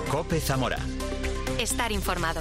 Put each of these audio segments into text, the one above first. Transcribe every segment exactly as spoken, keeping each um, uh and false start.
COPE Zamora. Estar informado.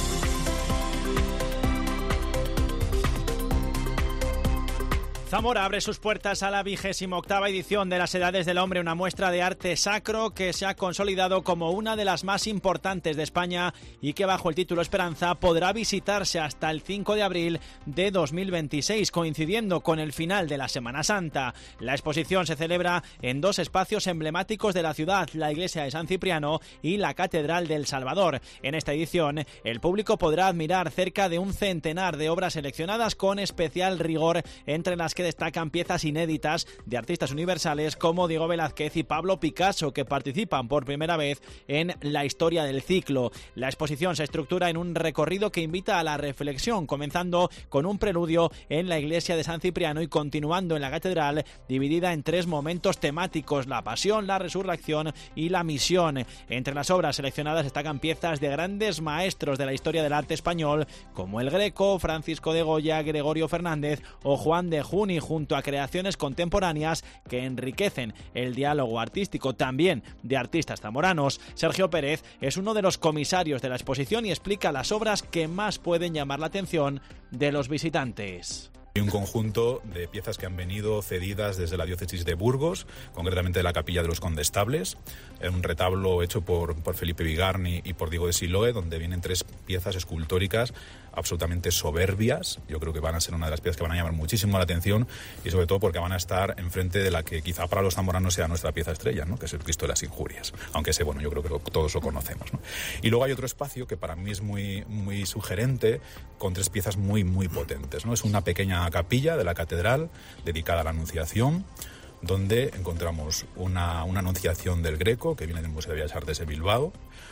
Zamora abre sus puertas a la vigésima octava edición de las Edades del Hombre, una muestra de arte sacro que se ha consolidado como una de las más importantes de España y que bajo el título Esperanza podrá visitarse hasta el cinco de abril de dos mil veintiséis, coincidiendo con el final de la Semana Santa. La exposición se celebra en dos espacios emblemáticos de la ciudad, la iglesia de San Cipriano y la Catedral del Salvador. En esta edición, el público podrá admirar cerca de un centenar de obras seleccionadas con especial rigor, entre las que destacan piezas inéditas de artistas universales como Diego Velázquez y Pablo Picasso, que participan por primera vez en la historia del ciclo. La exposición se estructura en un recorrido que invita a la reflexión, comenzando con un preludio en la iglesia de San Cipriano y continuando en la catedral, dividida en tres momentos temáticos: la pasión, la resurrección y la misión. Entre las obras seleccionadas destacan piezas de grandes maestros de la historia del arte español como el Greco, Francisco de Goya, Gregorio Fernández o Juan de Juni, junto a creaciones contemporáneas que enriquecen el diálogo artístico también de artistas zamoranos. Sergio Pérez es uno de los comisarios de la exposición y explica las obras que más pueden llamar la atención de los visitantes. Hay un conjunto de piezas que han venido cedidas desde la diócesis de Burgos, concretamente de la Capilla de los Condestables, un retablo hecho por, por Felipe Vigarni y por Diego de Siloe, donde vienen tres piezas escultóricas absolutamente soberbias. Yo creo que van a ser una de las piezas que van a llamar muchísimo la atención, y sobre todo porque van a estar enfrente de la que quizá para los zamoranos sea nuestra pieza estrella, ¿no?, que es el Cristo de las Injurias, aunque ese, bueno, yo creo que lo, todos lo conocemos, ¿no? Y luego hay otro espacio que para mí es muy, muy sugerente, con tres piezas muy, muy potentes, ¿no? Es una pequeña capilla de la catedral dedicada a la Anunciación, donde encontramos una, una anunciación del Greco, que viene del Museo de Bellas Artes de Bilbao,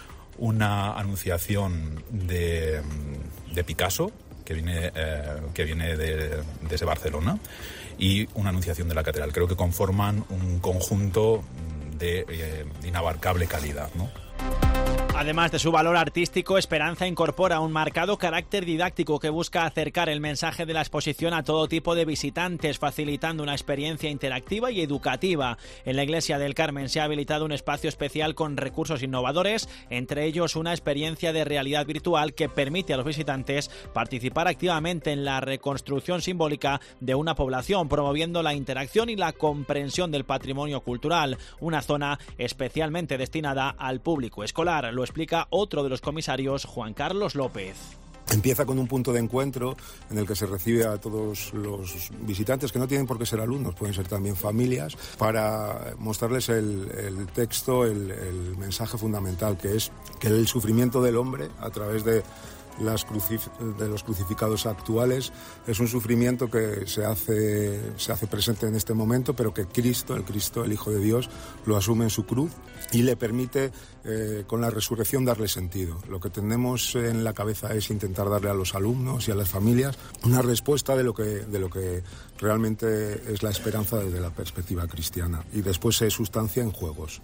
una anunciación de, de Picasso, que viene, eh, que viene de, desde Barcelona, y una anunciación de la catedral. Creo que conforman un conjunto de eh, inabarcable calidad, ¿no? Además de su valor artístico, Esperanza incorpora un marcado carácter didáctico que busca acercar el mensaje de la exposición a todo tipo de visitantes, facilitando una experiencia interactiva y educativa. En la Iglesia del Carmen se ha habilitado un espacio especial con recursos innovadores, entre ellos una experiencia de realidad virtual que permite a los visitantes participar activamente en la reconstrucción simbólica de una población, promoviendo la interacción y la comprensión del patrimonio cultural, una zona especialmente destinada al público escolar. Lo explica otro de los comisarios, Juan Carlos López. Empieza con un punto de encuentro en el que se recibe a todos los visitantes, que no tienen por qué ser alumnos, pueden ser también familias, para mostrarles el, el texto, el, el mensaje fundamental, que es que el sufrimiento del hombre a través de Las crucif- de los crucificados actuales es un sufrimiento que se hace, se hace presente en este momento, pero que Cristo, el Cristo, el Hijo de Dios, lo asume en su cruz y le permite eh, con la resurrección darle sentido. Lo que tenemos en la cabeza es intentar darle a los alumnos y a las familias una respuesta de lo que, de lo que realmente es la esperanza desde la perspectiva cristiana, y después se sustancia en juegos.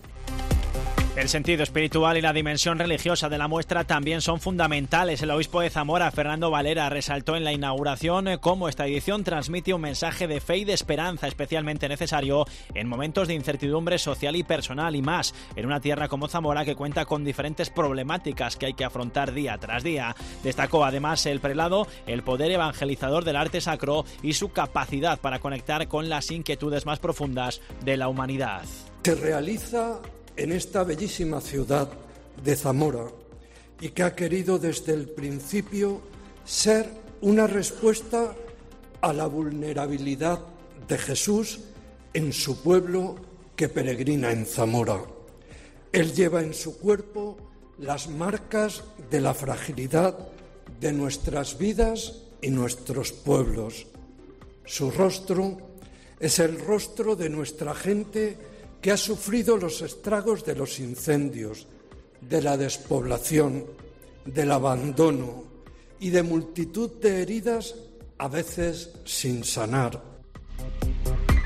El sentido espiritual y la dimensión religiosa de la muestra también son fundamentales. El obispo de Zamora, Fernando Valera, resaltó en la inauguración cómo esta edición transmite un mensaje de fe y de esperanza especialmente necesario en momentos de incertidumbre social y personal, y más en una tierra como Zamora, que cuenta con diferentes problemáticas que hay que afrontar día tras día. Destacó además el prelado el poder evangelizador del arte sacro y su capacidad para conectar con las inquietudes más profundas de la humanidad. Se realiza en esta bellísima ciudad de Zamora, y que ha querido desde el principio ser una respuesta a la vulnerabilidad de Jesús en su pueblo que peregrina en Zamora. Él lleva en su cuerpo las marcas de la fragilidad de nuestras vidas y nuestros pueblos. Su rostro es el rostro de nuestra gente que ha sufrido los estragos de los incendios, de la despoblación, del abandono y de multitud de heridas, a veces sin sanar.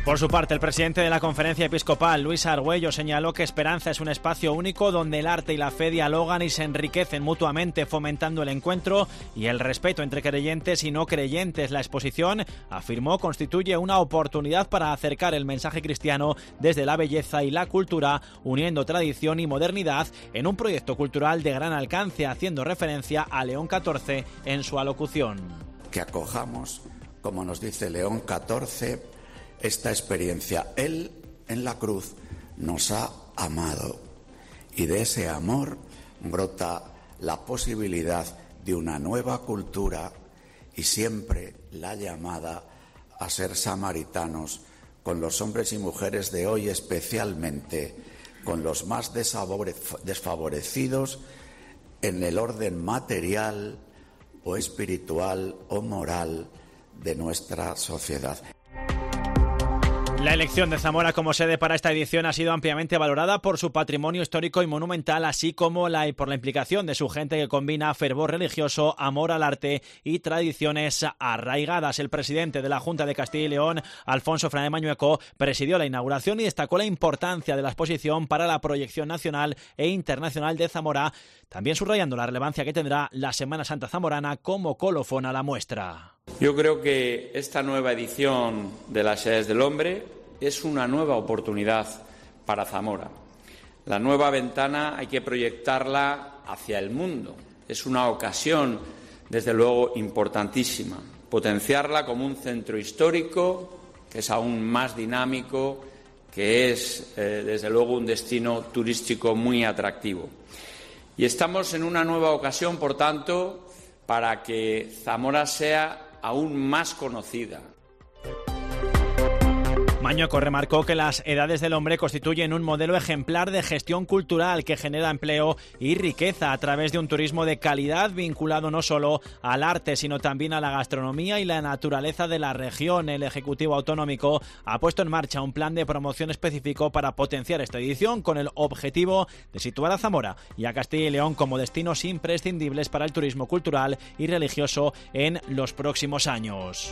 Por su parte, el presidente de la Conferencia Episcopal, Luis Argüello, señaló que Esperanza es un espacio único donde el arte y la fe dialogan y se enriquecen mutuamente, fomentando el encuentro y el respeto entre creyentes y no creyentes. La exposición, afirmó, constituye una oportunidad para acercar el mensaje cristiano desde la belleza y la cultura, uniendo tradición y modernidad en un proyecto cultural de gran alcance, haciendo referencia a León catorce en su alocución. Que acojamos, como nos dice León catorce, esta experiencia. Él en la cruz nos ha amado y de ese amor brota la posibilidad de una nueva cultura y siempre la llamada a ser samaritanos con los hombres y mujeres de hoy, especialmente con los más desfavorecidos en el orden material o espiritual o moral de nuestra sociedad. La elección de Zamora como sede para esta edición ha sido ampliamente valorada por su patrimonio histórico y monumental, así como la, por la implicación de su gente que combina fervor religioso, amor al arte y tradiciones arraigadas. El presidente de la Junta de Castilla y León, Alfonso Fernández Mañueco, presidió la inauguración y destacó la importancia de la exposición para la proyección nacional e internacional de Zamora, también subrayando la relevancia que tendrá la Semana Santa zamorana como colofón a la muestra. Yo creo que esta nueva edición de las Edades del Hombre es una nueva oportunidad para Zamora. La nueva ventana hay que proyectarla hacia el mundo. Es una ocasión, desde luego, importantísima. Potenciarla como un centro histórico, que es aún más dinámico, que es, eh, desde luego, un destino turístico muy atractivo. Y estamos en una nueva ocasión, por tanto, para que Zamora sea aún más conocida. Mañueco remarcó que las Edades del Hombre constituyen un modelo ejemplar de gestión cultural que genera empleo y riqueza a través de un turismo de calidad vinculado no solo al arte, sino también a la gastronomía y la naturaleza de la región. El Ejecutivo Autonómico ha puesto en marcha un plan de promoción específico para potenciar esta edición con el objetivo de situar a Zamora y a Castilla y León como destinos imprescindibles para el turismo cultural y religioso en los próximos años.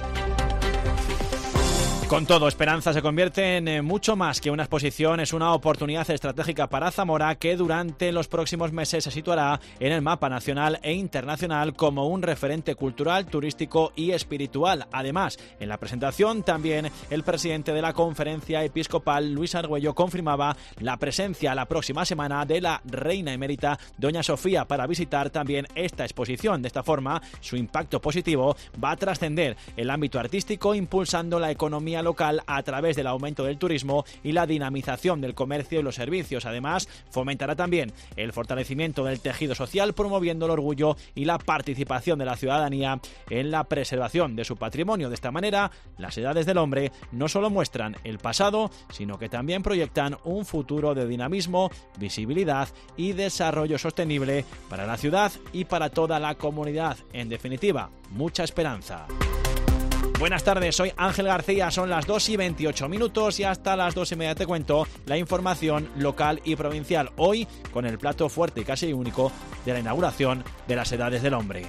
Con todo, Esperanza se convierte en mucho más que una exposición, es una oportunidad estratégica para Zamora que durante los próximos meses se situará en el mapa nacional e internacional como un referente cultural, turístico y espiritual. Además, en la presentación también el presidente de la Conferencia Episcopal, Luis Argüello, confirmaba la presencia la próxima semana de la reina emérita Doña Sofía para visitar también esta exposición. De esta forma, su impacto positivo va a trascender el ámbito artístico, impulsando la economía local a través del aumento del turismo y la dinamización del comercio y los servicios. Además, fomentará también el fortalecimiento del tejido social, promoviendo el orgullo y la participación de la ciudadanía en la preservación de su patrimonio. De esta manera, las Edades del Hombre no solo muestran el pasado, sino que también proyectan un futuro de dinamismo, visibilidad y desarrollo sostenible para la ciudad y para toda la comunidad. En definitiva, mucha esperanza. Buenas tardes, soy Ángel García, son las dos y veintiocho minutos y hasta las dos y media te cuento la información local y provincial. Hoy con el plato fuerte y casi único de la inauguración de las Edades del Hombre.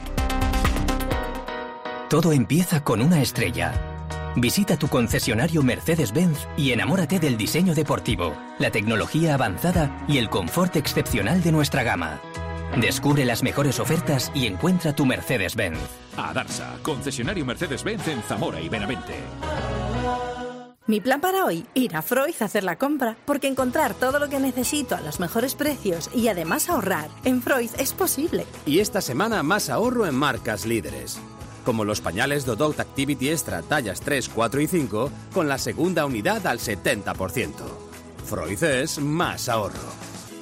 Todo empieza con una estrella. Visita tu concesionario Mercedes-Benz y enamórate del diseño deportivo, la tecnología avanzada y el confort excepcional de nuestra gama. Descubre las mejores ofertas y encuentra tu Mercedes-Benz. Adarsa, concesionario Mercedes-Benz en Zamora y Benavente. Mi plan para hoy, ir a Freud a hacer la compra, porque encontrar todo lo que necesito a los mejores precios y además ahorrar en Freud es posible. Y esta semana más ahorro en marcas líderes, como los pañales Dodot Activity Extra tallas tres, cuatro y cinco con la segunda unidad al setenta por ciento. Freud es más ahorro.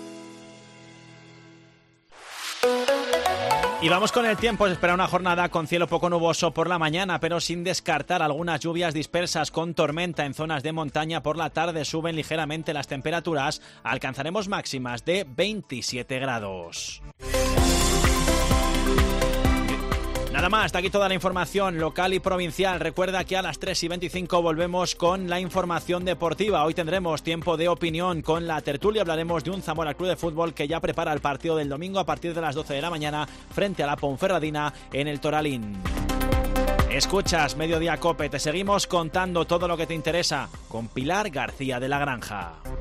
Y vamos con el tiempo. Se espera una jornada con cielo poco nuboso por la mañana, pero sin descartar algunas lluvias dispersas con tormenta en zonas de montaña. Por la tarde suben ligeramente las temperaturas. Alcanzaremos máximas de veintisiete grados. Nada más, hasta aquí toda la información local y provincial. Recuerda que a las tres y veinticinco volvemos con la información deportiva. Hoy tendremos tiempo de opinión con la tertulia. Hablaremos de un Zamora Club de Fútbol que ya prepara el partido del domingo a partir de las doce de la mañana frente a la Ponferradina en el Toralín. Escuchas Mediodía Cope, te seguimos contando todo lo que te interesa con Pilar García de la Granja.